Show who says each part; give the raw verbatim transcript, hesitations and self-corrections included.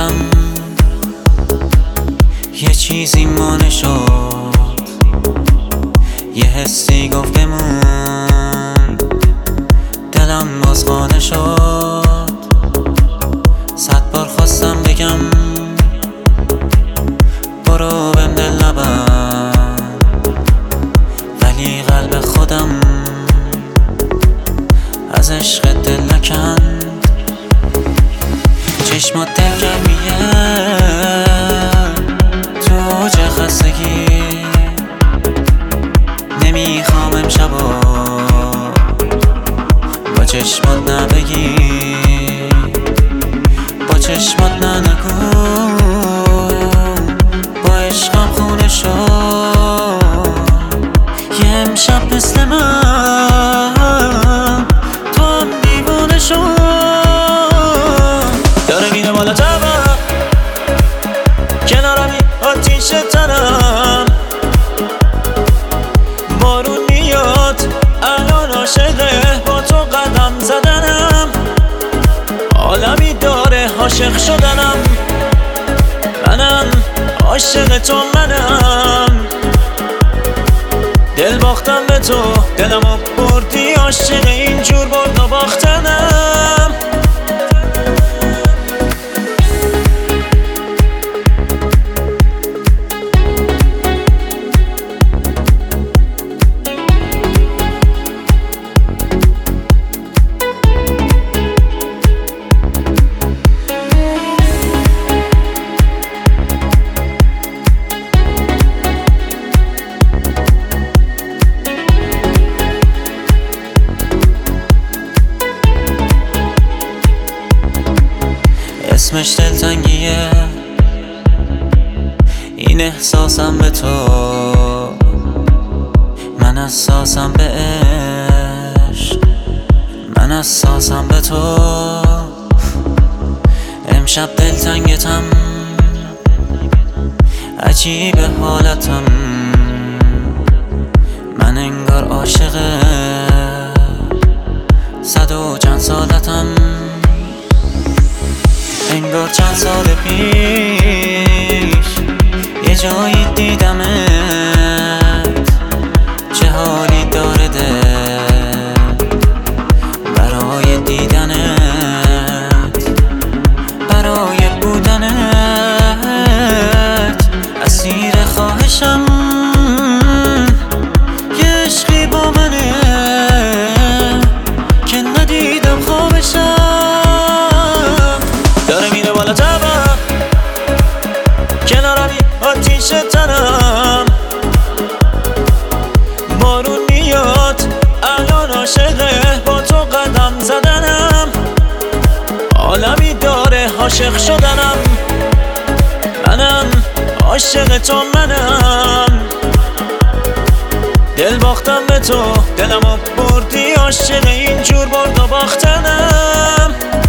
Speaker 1: دلم یه چیزی مانع شد، یه حسی گفت بمون، دلم باز خانه شد. صد بار خواستم بگم برو بهم دل نبند، ولی قلب خودم از عشق دل نکند. چشمات دلگرمیه تو اوج خستگی، نمیخوام امشبا با چشمات نبگی، با چشمات نه نگو با عشقم خونه شد. یه امشب مثل من تو هم دیوانه شد. داره میره بالا تبم، کنارمی آتیش تنم، بارون میاد الان عاشقه با تو قدم زدنم. عالمی داره عاشق شدنم، منم عاشق تو منم. دل باختم به تو، دلمو بردی، عاشق اینجور برد و باختنم. اسمش دلتنگیه، این احساسم به تو، من اساسم به عشق، من اساسم به تو. امشب دلتنگتم، عجیب حالتم، من انگار عاشق صد و چند سالتم. انگار چند سال پیش یه جایی دیدمت، چه حالی داره دل برای دیدنت، برای بودنت. اسیر خواهشم یه عشقی با منه که ندیدم خوابشم. داره میره بالا تبم، کنارمی آتیش تنم، بارون میاد الان عاشقه با تو قدم زدنم. عالمی داره عاشق شدنم، منم عاشق تو منم. دل باختم به تو، دلمو بردی، عاشق اینجور برد و باختنم.